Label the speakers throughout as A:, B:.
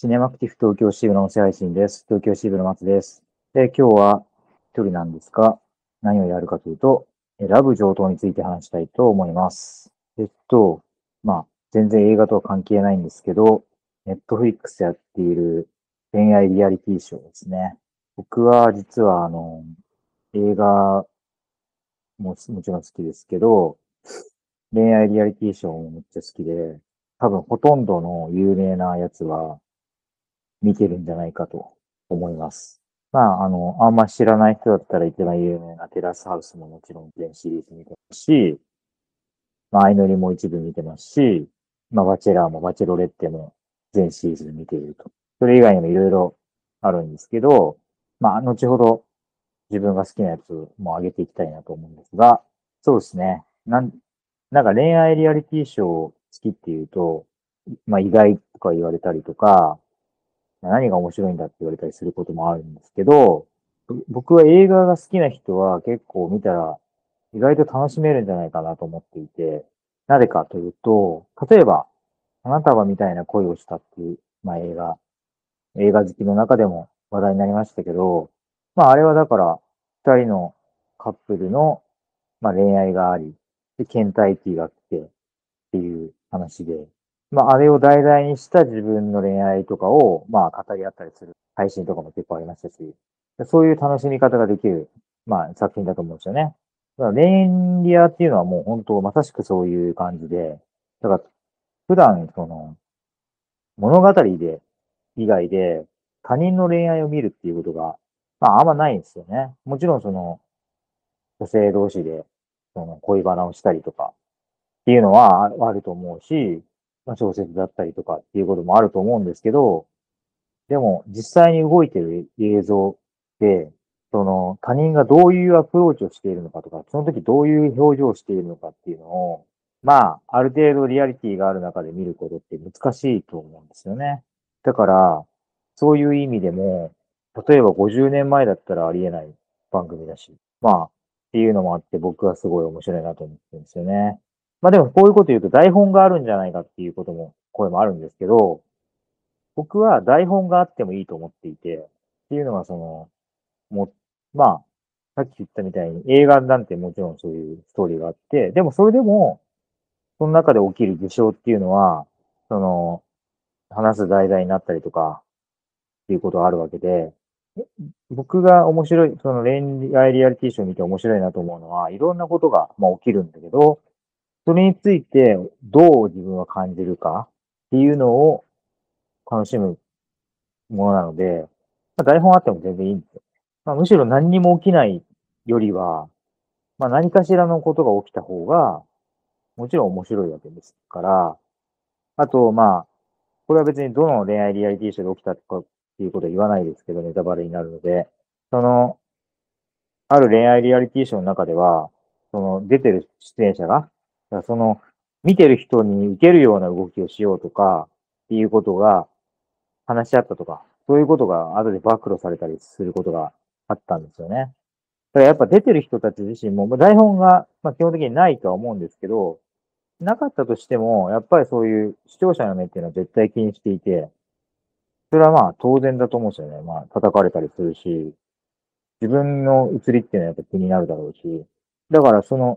A: シネマクティフ東京支部の音声配信です。東京支部の松です。で、今日は一人なんですが、何をやるかというと、ラブ上等について話したいと思います。全然映画とは関係ないんですけど、ネットフリックスやっている恋愛リアリティショーですね。僕は実は映画もちろん好きですけど、恋愛リアリティショーもめっちゃ好きで、多分ほとんどの有名なやつは見てるんじゃないかと思います。あんま知らない人だったら一番有名なテラスハウスももちろん全シリーズ見てますし、相乗りも一部見てますし、バチェラーもバチェロレッテも全シリーズ見ていると。それ以外にもいろいろあるんですけど、後ほど自分が好きなやつも上げていきたいなと思うんですが、そうですね。なんか恋愛リアリティショー好きっていうと、意外とか言われたりとか、何が面白いんだって言われたりすることもあるんですけど、僕は映画が好きな人は結構見たら意外と楽しめるんじゃないかなと思っていて、なぜかというと、例えば、花束みたいな恋をしたっていう、映画好きの中でも話題になりましたけど、あれはだから、二人のカップルの、恋愛があり、で、倦怠期が来てっていう話で、あれを題材にした自分の恋愛とかを、語り合ったりする配信とかも結構ありましたし、そういう楽しみ方ができる、作品だと思うんですよね。だから恋リアっていうのはもう本当まさしくそういう感じで、だから普段物語で、以外で他人の恋愛を見るっていうことが、あんまないんですよね。もちろん女性同士で、恋バナをしたりとかっていうのはあると思うし、小説だったりとかっていうこともあると思うんですけど、でも実際に動いてる映像で、他人がどういうアプローチをしているのかとか、その時どういう表情をしているのかっていうのを、ある程度リアリティがある中で見ることって難しいと思うんですよね。だから、そういう意味でも、例えば50年前だったらありえない番組だし、っていうのもあって僕はすごい面白いなと思ってるんですよね。でもこういうこと言うと台本があるんじゃないかっていうことも、声もあるんですけど、僕は台本があってもいいと思っていて、っていうのはもう、さっき言ったみたいに映画なんてもちろんそういうストーリーがあって、でもそれでも、その中で起きる事象っていうのは、その、話す題材になったりとかっていうことがあるわけで、僕が面白い、その恋愛リアリティショーを見て面白いなと思うのは、いろんなことが、起きるんだけど、それについてどう自分は感じるかっていうのを楽しむものなので、台本あっても全然いいんですよ。むしろ何にも起きないよりは、何かしらのことが起きた方が、もちろん面白いわけですから、あと、これは別にどの恋愛リアリティショーで起きたとかっていうことは言わないですけど、ネタバレになるので、その、ある恋愛リアリティショーの中では、出てる出演者が、だから見てる人に受けるような動きをしようとか、っていうことが話し合ったとか、そういうことが後で暴露されたりすることがあったんですよね。だからやっぱ出てる人たち自身も、台本が、基本的にないとは思うんですけど、なかったとしても、やっぱりそういう視聴者の目っていうのは絶対気にしていて、それは当然だと思うんですよね。叩かれたりするし、自分の映りっていうのはやっぱ気になるだろうし、だから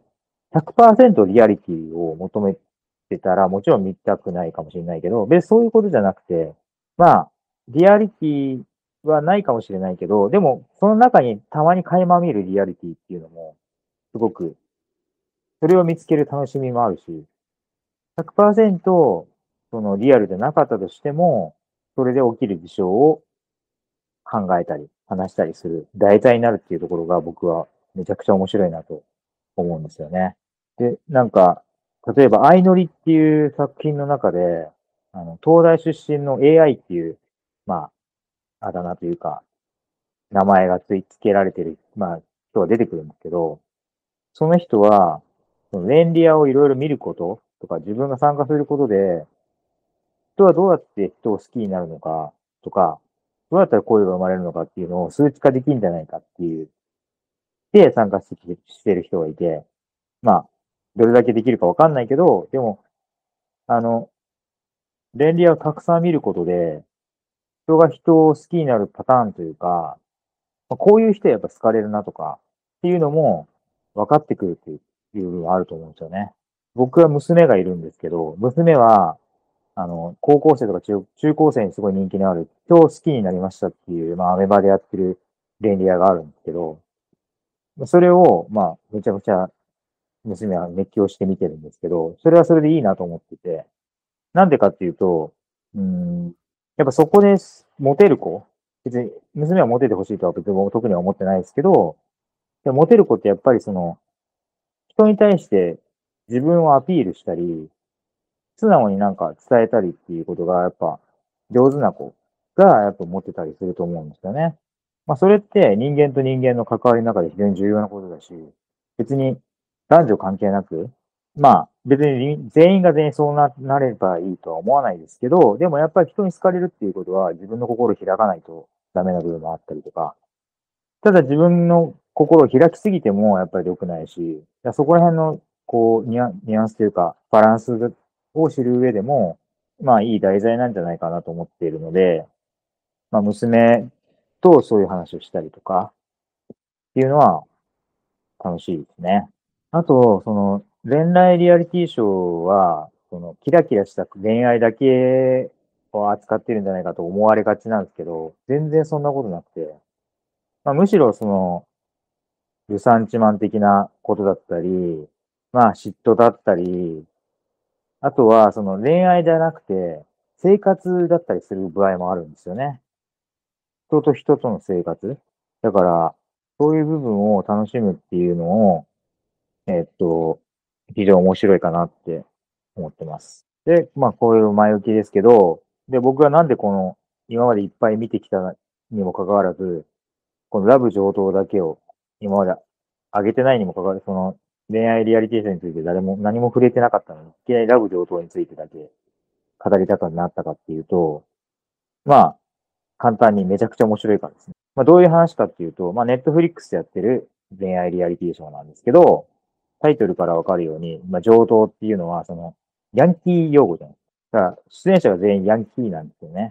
A: 100% リアリティを求めてたら、もちろん見たくないかもしれないけど、別にそういうことじゃなくて、まあ、リアリティはないかもしれないけど、でも、その中にたまに垣間見るリアリティっていうのも、すごく、それを見つける楽しみもあるし、100% そのリアルでなかったとしても、それで起きる事象を考えたり、話したりする題材になるっていうところが僕はめちゃくちゃ面白いなと思うんですよね。で、例えば、相乗りっていう作品の中で、東大出身の AI っていう、まあだ名というか、名前が付けられてる、人が出てくるんですけど、その人は、その恋リアをいろいろ見ることとか、自分が参加することで、人はどうやって人を好きになるのかとか、どうやったら恋が生まれるのかっていうのを数値化できるんじゃないかっていう、で参加してる人がいて、まあ、どれだけできるかわかんないけど、でも、あの、恋リアをたくさん見ることで、 人が人を好きになるパターンというか、こういう人はやっぱ好かれるなとかっていうのも分かってくるっていう部分はあると思うんですよね。僕は娘がいるんですけど、娘は、高校生とか中高生にすごい人気のある、今日好きになりましたっていう、アメバでやってる便利屋があるんですけど、それを、めちゃくちゃ娘は熱狂して見てるんですけど、それはそれでいいなと思ってて、なんでかっていうと、うーん、やっぱそこでモテる子、別に娘はモテてほしいとは別に特には思ってないですけど、でもモテる子ってやっぱりその、人に対して自分をアピールしたり、素直になんか伝えたりっていうことがやっぱ上手な子がやっぱ持ってたりすると思うんですよね。それって人間と人間の関わりの中で非常に重要なことだし、別に男女関係なく、別に全員が全員そうなればいいとは思わないですけど、でもやっぱり人に好かれるっていうことは自分の心を開かないとダメな部分もあったりとか、ただ自分の心を開きすぎてもやっぱり良くないし、そこら辺のこうニュアンスというかバランスを知る上でも、いい題材なんじゃないかなと思っているので、娘とそういう話をしたりとかっていうのは楽しいですね。あと、その恋愛リアリティショーは、そのキラキラした恋愛だけを扱ってるんじゃないかと思われがちなんですけど、全然そんなことなくて、むしろそのルサンチマン的なことだったり、嫉妬だったり、あとはその恋愛じゃなくて、生活だったりする場合もあるんですよね。人と人との生活。だから、そういう部分を楽しむっていうのを、えっと、非常に面白いかなって思ってます。で、こういう前置きですけど、で、僕がなんでこの、今までいっぱい見てきたにもかかわらず、このラブ上等だけを今まで上げてないにもかかわらず、その恋愛リアリティションについて誰も何も触れてなかったのに、いきなりラブ上等についてだけ語りたくなったかっていうと、まあ、簡単にめちゃくちゃ面白いからですね。どういう話かっていうと、ネットフリックスでやってる恋愛リアリティショーなんですけど、タイトルからわかるように、上等っていうのは、その、ヤンキー用語じゃないですか。だから、出演者が全員ヤンキーなんですよね。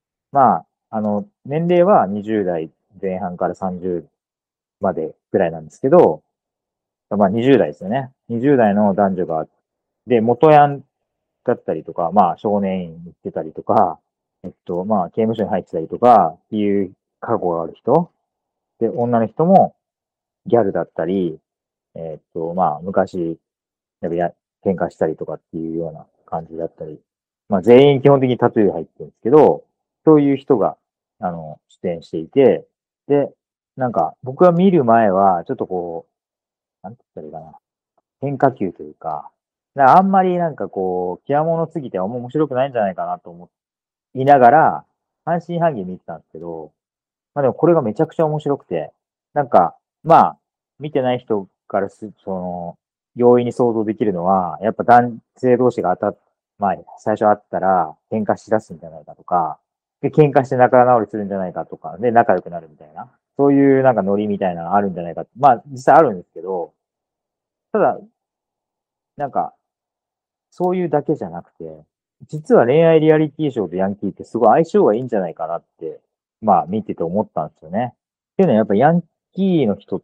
A: 年齢は20代前半から30までぐらいなんですけど、20代ですよね。20代の男女が、で、元ヤンだったりとか、少年院に行ってたりとか、刑務所に入ってたりとかっていう過去がある人。で、女の人もギャルだったり、昔、なんか喧嘩したりとかっていうような感じだったり、全員基本的にタトゥー入ってるんですけど、そういう人が、出演していて、で、なんか、僕が見る前は、ちょっとこう、なんて言ったらいいかな、変化球というか、あんまりなんかこう、極物すぎてあんま面白くないんじゃないかなと思いながら、半信半疑見てたんですけど、でもこれがめちゃくちゃ面白くて、なんか、見てない人からその、容易に想像できるのは、やっぱ男性同士が最初会ったら喧嘩しだすんじゃないかとか、で、喧嘩して仲直りするんじゃないかとか、で、仲良くなるみたいな、そういうなんかノリみたいなのあるんじゃないか。実際あるんですけど、ただ、なんか、そういうだけじゃなくて、実は恋愛リアリティショーとヤンキーってすごい相性がいいんじゃないかなって、見てて思ったんですよね。っていうのはやっぱヤンキーの人って、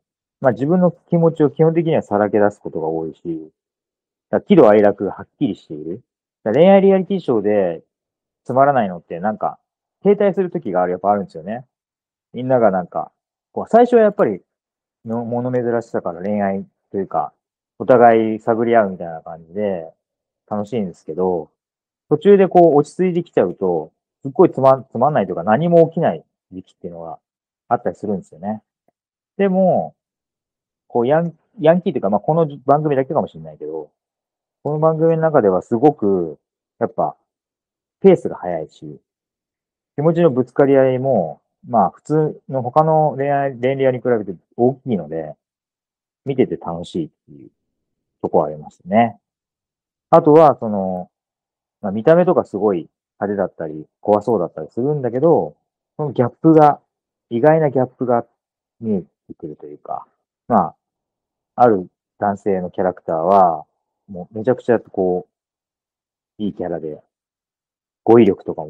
A: 自分の気持ちを基本的にはさらけ出すことが多いし、喜怒哀楽がはっきりしている。恋愛リアリティショーでつまらないのってなんか、停滞する時がやっぱあるんですよね。みんながなんか、こう最初はやっぱり物珍しさから恋愛というか、お互い探り合うみたいな感じで楽しいんですけど、途中でこう落ち着いてきちゃうと、すっごいつまんないというか何も起きない時期っていうのがあったりするんですよね。でも、こうヤンキーというか、この番組だけかもしれないけど、この番組の中ではすごく、やっぱ、ペースが速いし、気持ちのぶつかり合いも、普通の他の恋愛に比べて大きいので、見てて楽しいっていうとこはありますね。あとは、その、見た目とかすごい派手だったり、怖そうだったりするんだけど、そのギャップが、意外なギャップが見えてくるというか、まあ、ある男性のキャラクターは、もうめちゃくちゃこう、いいキャラで、語彙力とかも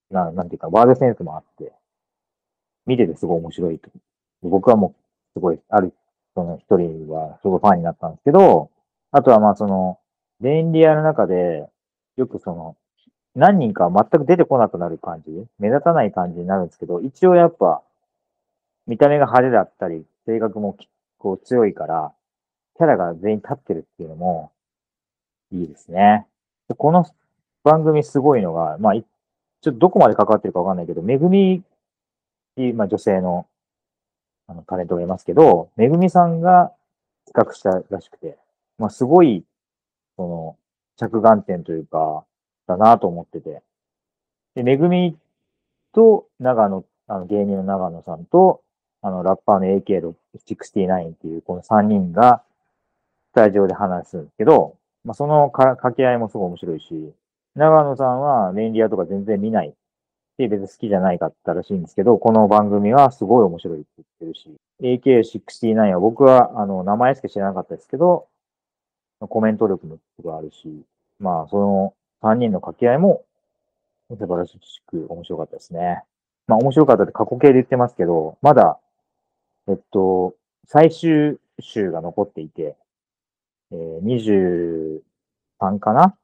A: なんていうか、ワードセンスもあって、見ててすごい面白いと。僕はもう、すごい、ある、その一人はすごいファンになったんですけど、あとはまあその、レインディアの中で、よくその、何人か全く出てこなくなる感じ、目立たない感じになるんですけど、一応やっぱ、見た目が派手だったり、性格もこう強いから、キャラが全員立ってるっていうのもいいですね。でこの番組すごいのが、まあ、ちょっとどこまで関わってるかわかんないけど、めぐみっていう、まあ女性のタレントがいますけど、めぐみさんが企画したらしくて、まあすごい、その、着眼点というか、だなと思ってて。で、めぐみと、長野、芸人の長野さんと、ラッパーの AK69 っていう、この3人が、スタジオで話すんですけど、まあ、その掛け合いもすごい面白いし、長野さんはメンディアとか全然見ないで別に好きじゃないかったらしいんですけど、この番組はすごい面白いって言ってるし、AK69 は僕は名前しか知らなかったですけど、コメント力もすごいあるし、まあその3人の掛け合いも素晴らしく面白かったですね。まあ面白かったって過去形で言ってますけど、まだ、えっと、最終週が残っていて、23かな？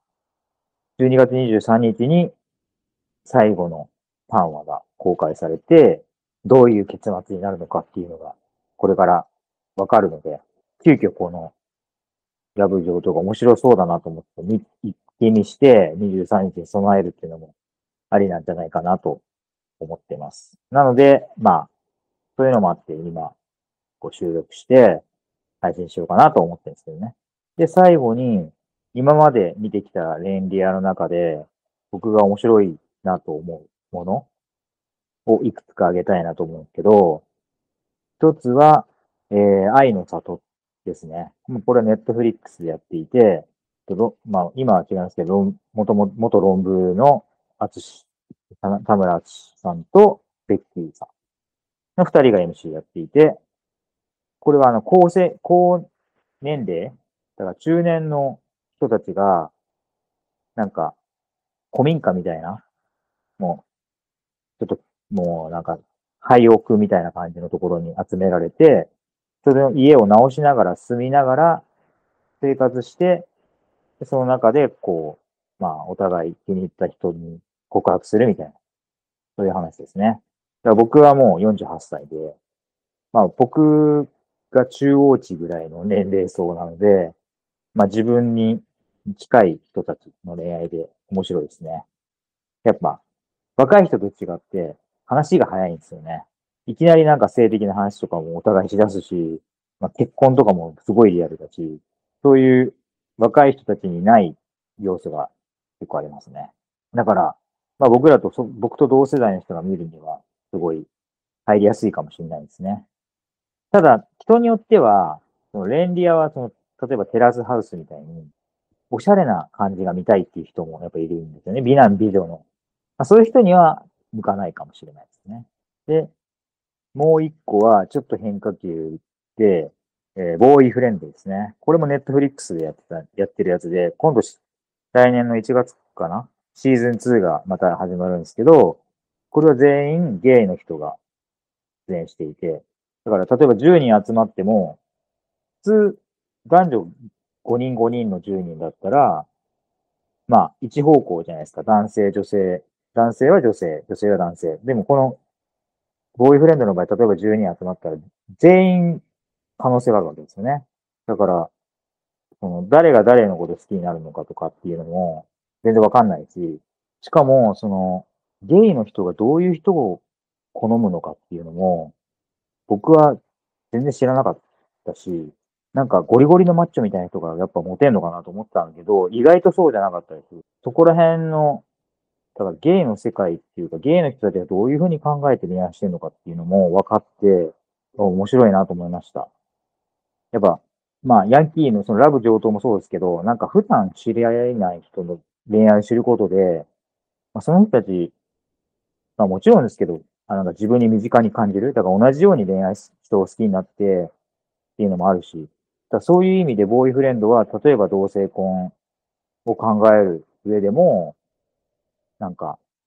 A: 12 月23日に最後の3話が公開されて、どういう結末になるのかっていうのが、これからわかるので、急遽このラブ上とか面白そうだなと思って一気にして23日に備えるっていうのもありなんじゃないかなと思ってます。なので、まあ、そういうのもあって今、こう収録して配信しようかなと思ってるんですけどね。で、最後に、今まで見てきたレンリアの中で、僕が面白いなと思うものをいくつか挙げたいなと思うんですけど、一つは、愛の里ですね。もうこれはネットフリックスでやっていて、まあ、今は違うんですけど、元論文の田村淳さんとベッキーさんの二人が MC やっていて、これは高年齢、だから中年の人たちが、なんか、古民家みたいな、もちょっと、もうなんか、廃屋みたいな感じのところに集められて、それの家を直しながら住みながら生活して、でその中で、こう、まあ、お互い気に入った人に告白するみたいな、そういう話ですね。だから僕はもう48歳で、まあ、僕が中央値ぐらいの年齢層なので、まあ、自分に近い人たちの恋愛で面白いですね。やっぱ、若い人と違って、話が早いんですよね。いきなりなんか性的な話とかもお互いしだすし、まあ、結婚とかもすごいリアルだし、そういう若い人たちにない要素が結構ありますね。だから、まあ僕と同世代の人が見るには、すごい入りやすいかもしれないですね。ただ、人によっては、そのレンリアは例えばテラスハウスみたいに、おしゃれな感じが見たいっていう人もやっぱいるんですよね。美男美女の。まあ、そういう人には向かないかもしれないですね。で、もう一個はちょっと変化球で、ボーイフレンドですね。これもネットフリックスでやってるやつで、来年の1月かなシーズン2がまた始まるんですけど、これは全員ゲイの人が出演していて、だから例えば10人集まっても、普通、男女5人5人の10人だったら、まあ、一方向じゃないですか。男性、女性。男性は女性、女性は男性。でもこの、ボーイフレンドの場合、例えば10人集まったら、全員可能性があるわけですよね。だから、誰が誰のこと好きになるのかとかっていうのも、全然わかんないし、しかも、ゲイの人がどういう人を好むのかっていうのも、僕は全然知らなかったし、なんかゴリゴリのマッチョみたいな人がやっぱモテんのかなと思ったんだけど、意外とそうじゃなかったりする。そこら辺の、だからゲイの世界っていうか、ゲイの人たちがどういうふうに考えて恋愛してるのかっていうのも分かって、面白いなと思いました。やっぱ、まあ、ヤンキーのそのラブ上等もそうですけど、なんか普段知り合えない人の恋愛を知ることで、まあ、その人たち、まあもちろんですけど、なんか自分に身近に感じる。だから同じように人を好きになってっていうのもあるし、だからそういう意味でボーイフレンドは、例えば同性婚を考える上でも、なんか、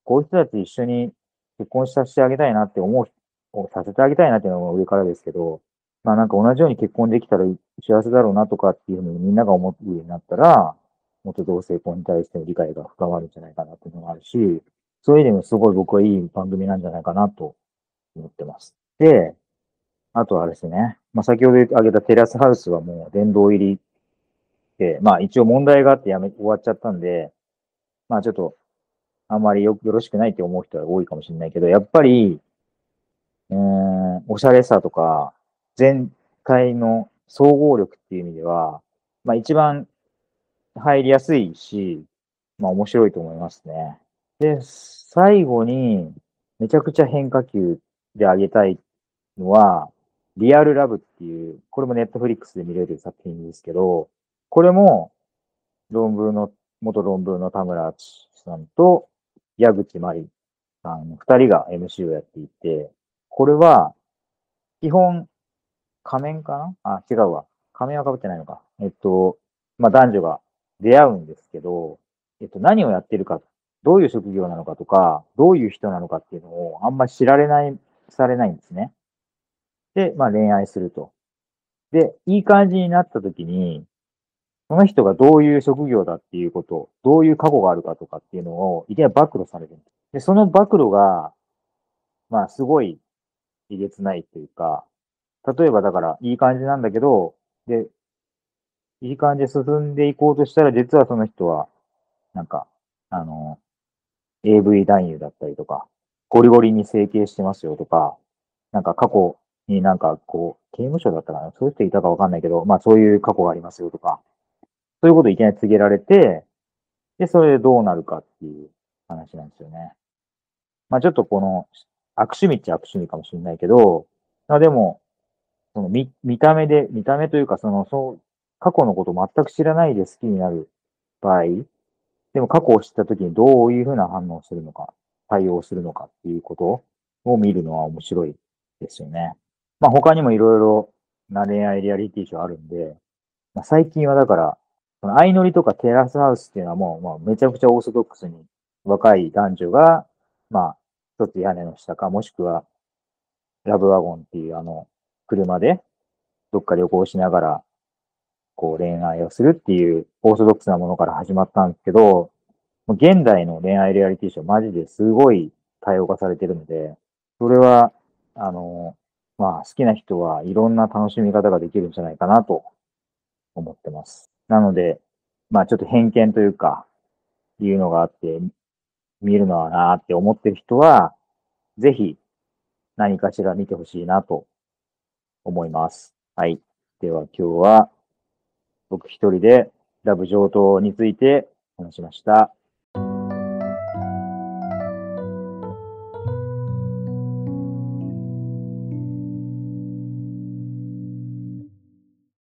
A: こういう人たち一緒に結婚させてあげたいなって思う、させてあげたいなっていうのも上からですけど、まあなんか同じように結婚できたら幸せだろうなとかっていうふうにみんなが思うようになったら、もっと同性婚に対しての理解が深まるんじゃないかなっていうのもあるし、そういう意味でもすごい僕はいい番組なんじゃないかなと思ってます。で、あとはあれですね。まあ先ほど挙げたテラスハウスはもう殿堂入りで、まあ一応問題があって終わっちゃったんで、まあちょっとあんまりよろしくないって思う人は多いかもしれないけど、やっぱり、おしゃれさとか、全体の総合力っていう意味では、まあ一番入りやすいし、まあ面白いと思いますね。で、最後に、めちゃくちゃ変化球であげたいのは、リアルラブっていう、これもネットフリックスで見れる作品ですけど、これも元論文の田村淳さんと矢口真理さんの二人が MC をやっていて、これは、基本、仮面かなあ、違うわ。仮面は被ってないのか。まあ、男女が出会うんですけど、何をやってるか、どういう職業なのかとか、どういう人なのかっていうのをあんまり知られない、されないんですね。で、まあ、恋愛すると。で、いい感じになった時に、その人がどういう職業だっていうこと、どういう過去があるかとかっていうのを、いきなり暴露されるんです。で、その暴露が、まあ、すごいえげつないというか、例えばだから、いい感じなんだけど、で、いい感じで進んでいこうとしたら、実はその人は、なんか、あの、AV 男優だったりとか、ゴリゴリに整形してますよとか、なんか過去になんかこう、刑務所だったかなそういう人いたかわかんないけど、まあそういう過去がありますよとか、そういうことをいきなり告げられて、で、それでどうなるかっていう話なんですよね。まあちょっとこの、悪趣味っちゃ悪趣味かもしれないけど、まあでも、その見た目というか、過去のことを全く知らないで好きになる場合、でも過去を知った時にどういうふうな反応をするのか、対応するのかっていうことを見るのは面白いですよね。まあ他にもいろいろな恋愛リアリティショーあるんで、まあ、最近はだから、その相乗りとかテラスハウスっていうのはもう、まあ、めちゃくちゃオーソドックスに若い男女が、まあ、一つ屋根の下か、もしくはラブワゴンっていう車でどっか旅行しながら、こう恋愛をするっていうオーソドックスなものから始まったんですけど、現代の恋愛リアリティショーマジですごい多様化されてるので、それは、まあ好きな人はいろんな楽しみ方ができるんじゃないかなと思ってます。なので、まあちょっと偏見というか、いうのがあって、見るのはなーって思ってる人は、ぜひ何かしら見てほしいなと思います。はい。では今日は僕一人でラブ上等について話しました。